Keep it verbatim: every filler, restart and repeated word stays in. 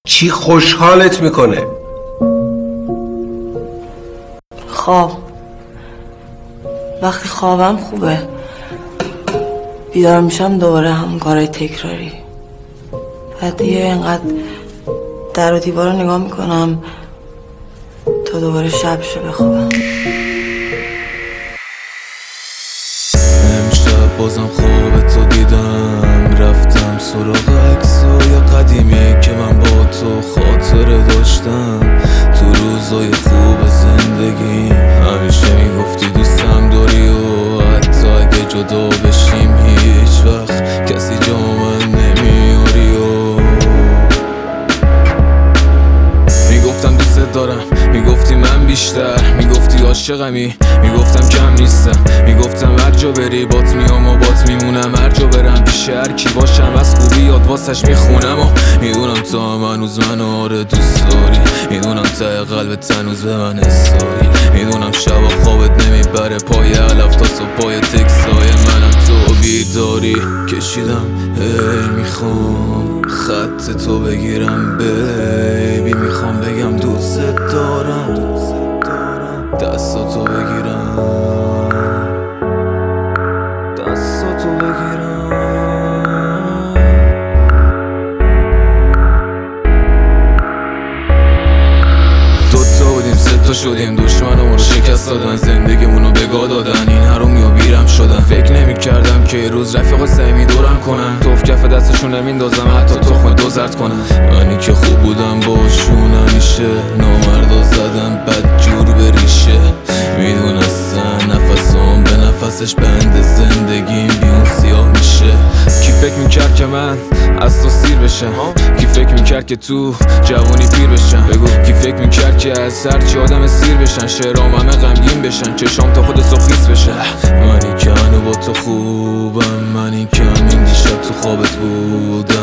چی خوشحالت میکنه؟ خواب. وقتی خوابم خوبه، بیدار میشم دوباره همون کارهای تکراری. بعد دیگه اینقدر در و دیوار رو نگاه میکنم تا دوباره شب شه بخوابم. امشب بازم خواب تو دیدم، رفتم سراغ عکسای قدیمی که من با تو خاطره داشتم. تو روزای خوب زندگی همیشه میگفتی دوستم داری و حتی اگه جدا بشیم هیچ وقت کسی جا من نمیاری و میگفتم دوست دارم، میگفتی من بیشتر، میگفتی عاشقمی، میگفتم کم نیستم، میگفتم هر جا بری بات میام و بات میمونم، هر جا برم پیش هر کی باشم از خوبی یاد واسش میخونم و میدونم تو هم هنوز منو آره دوست داری، میدونم ته قلبت هنوز به من حساری، میدونم شبا خوابت نمیبره پای علف تا صبح پای تکسای منم تو بیداری کشیدم. هی میخوام خط تو بگیرم بیبی، میخوام بگم دوست دارم، دستاتو بگیرم، دستاتو بگیرم. دوتا بودیم سه تا شدیم، دشمنمون رو شکست دادن، زندگیمونو بگاه دادن، این حرومی و بیرم شدن. فکر نمی کردم که یه روز رفیق سعی دورم کنن، توف کف دستشون نمیندازم حتی تخم دو زرد کنن. منی که خوب بودم باشون همیشه نامردا زدم بد جور به ریشه، میدونستن نفسام به نفسش بند زندگیم بیون سیاه میشه. کی فکر میکرد که من از تو سیر بشم؟ کی فکر میکرد که تو جوانی پیر بشم؟ بگو کی فکر میکرد که از هرچی آدم سیر بشن، شعرام همه غمگین بشن، چشام تا خود سخیس بشه. منی که هنو با تو خوبم، منی که همین دیشب تو خوابت بودم،